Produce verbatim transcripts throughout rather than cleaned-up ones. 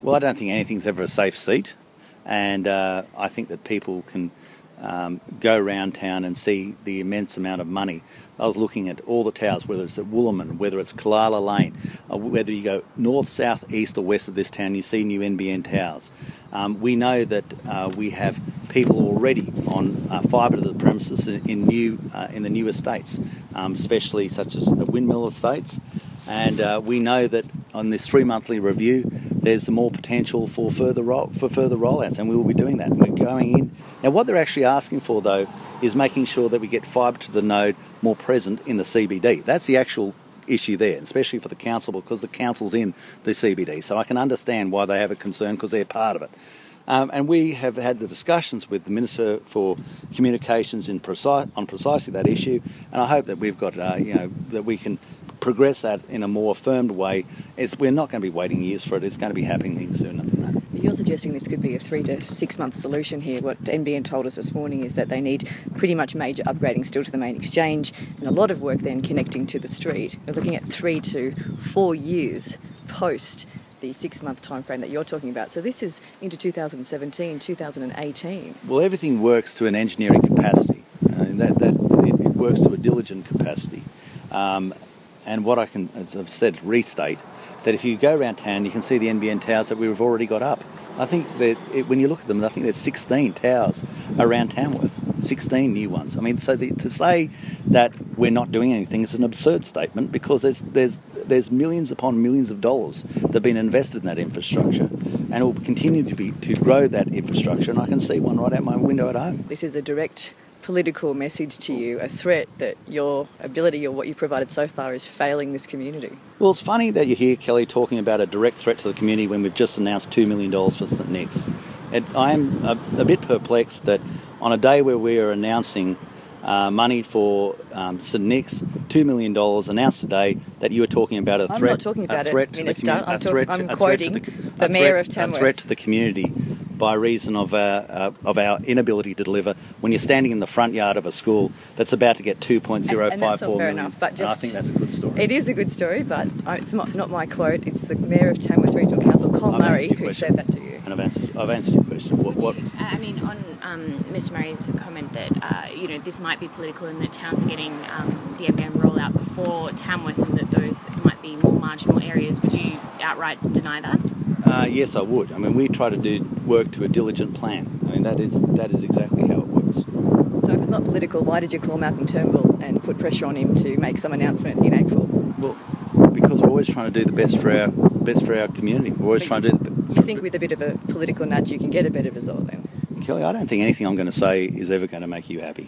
Well, I don't think anything's ever a safe seat, and uh, I think that people can um, go around town and see the immense amount of money. I was looking at all the towers, whether it's at Wooloman, whether it's Kalala Lane, uh, whether you go north, south, east or west of this town, you see new N B N towers. Um, we know that uh, we have people already on uh, fibre to the premises in, in new uh, in the new estates, um, especially such as windmill estates. And uh, we know that on this three-monthly review, there's more potential for further ro- for further rollouts, and we will be doing that. And we're going in. Now, what they're actually asking for, though, is making sure that we get fibre to the node more present in the C B D. That's the actual issue there, especially for the council, because the council's in the C B D. So I can understand why they have a concern, because they're part of it. Um, and we have had the discussions with the Minister for Communications in precise, on precisely that issue, and I hope that we've got, uh, you know, that we can progress that in a more affirmed way. It's, we're not going to be waiting years for it. It's going to be happening sooner than that. You're suggesting this could be a three to six month solution here. What N B N told us this morning is that they need pretty much major upgrading still to the main exchange and a lot of work then connecting to the street. We're looking at three to four years post the six-month time frame that you're talking about. So this is into two thousand seventeen, two thousand eighteen. Well, everything works to an engineering capacity. Uh, that that it, it works to a diligent capacity. Um, and what I can, as I've said, restate, that if you go around town, you can see the N B N towers that we've already got up. I think that it, when you look at them, I think there's sixteen towers around Tamworth, sixteen new ones. I mean, so the, to say that we're not doing anything is an absurd statement, because there's there's there's millions upon millions of dollars that have been invested in that infrastructure, and it will continue to be to grow that infrastructure. And I can see one right out my window at home. This is a direct political message to you, a threat that your ability or what you've provided so far is failing this community. Well, it's funny that you hear Kelly talking about a direct threat to the community when we've just announced two million dollars for St Nick's. It, I'm a, a bit perplexed that on a day where we are announcing uh, money for um, St Nick's, two million dollars announced today, that you were talking about a threat. I'm not talking about a threat it, to Minister. the commu- I'm, a talk- threat to- I'm a quoting threat to the, the a Mayor threat, of Tamworth. A threat to the community by reason of, uh, uh, of our inability to deliver when you're standing in the front yard of a school that's about to get two point zero five four million. Enough, but just, I think that's a good story. It is a good story, but it's not, not my quote. It's the Mayor of Tamworth Regional Council, Col I've Murray, who question. said that to you. And I've answered, I've answered your question. What, what? You, I mean, on um, Mister Murray's comment that uh, you know this might be political and that towns are getting um, the N B N rollout before Tamworth, and that those might be more marginal areas, would you outright deny that? Uh, yes, I would. I mean, we try to do work to a diligent plan. I mean, that is that is exactly how it works. So if it's not political, why did you call Malcolm Turnbull and put pressure on him to make some announcement in April? Well, because we're always trying to do the best for our best for our community. We're always But trying to do the You think with a bit of a political nudge you can get a better result then? Kelly, I don't think anything I'm going to say is ever going to make you happy.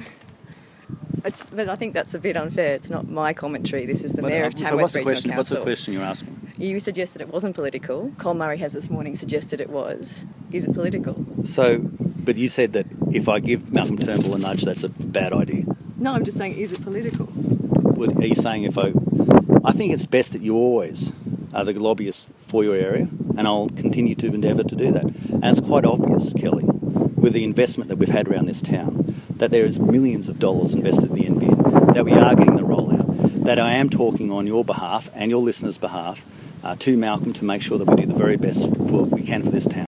It's, but I think that's a bit unfair. It's not my commentary. This is the But, Mayor uh, of so Tamworth what's the Regional question? Council. What's the question you're asking? You suggested it wasn't political. Col Murray has this morning suggested it was. Is it political? So, but you said that if I give Malcolm Turnbull a nudge, that's a bad idea. No, I'm just saying, is it political? Would, are you saying if I... I think it's best that you always are the lobbyist for your area, and I'll continue to endeavour to do that. And it's quite obvious, Kelly, with the investment that we've had around this town, that there is millions of dollars invested in the N B N, that we are getting the rollout, that I am talking on your behalf and your listeners' behalf uh, to Malcolm to make sure that we do the very best for what we can for this town.